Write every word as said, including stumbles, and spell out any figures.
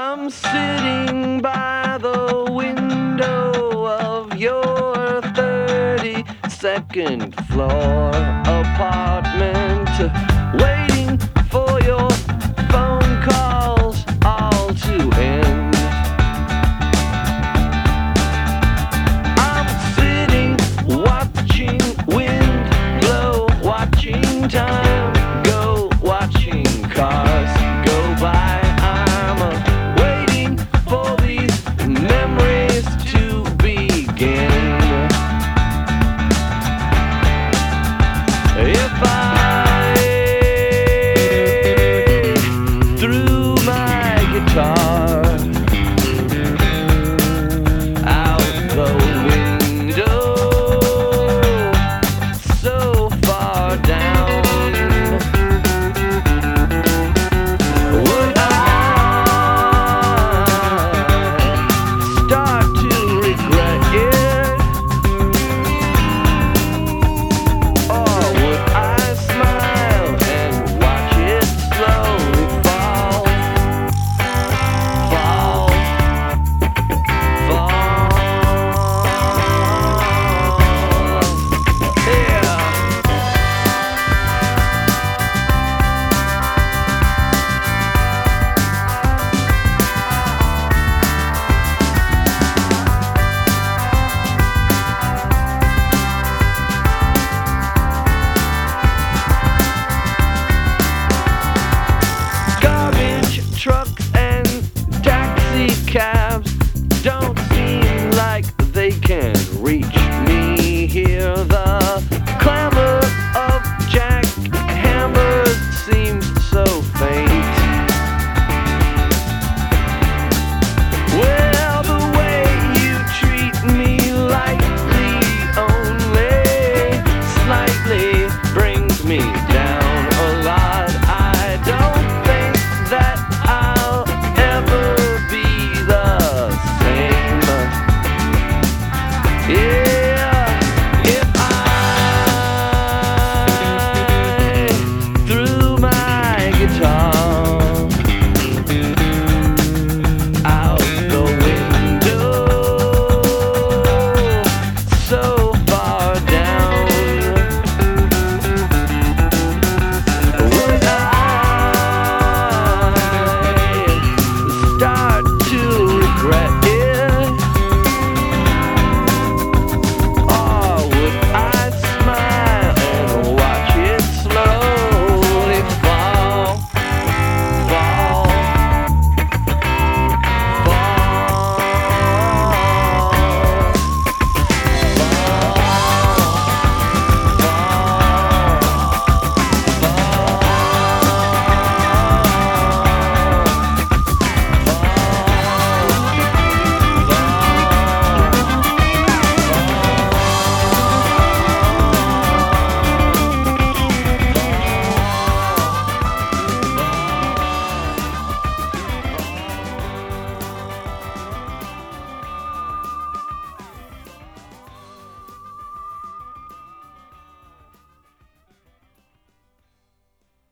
I'm sitting by the window of your thirty-second floor apartment, waiting for your phone calls all to end. I'm sitting watching wind blow, watching time go, watching cars go by. I'm uh, waiting for these memories to begin. If I threw my guitar out the window so far down, would I start to regret it? Or would I smile and watch it slowly fall, fall, fall? Yeah. Garbage trucks and taxi cabs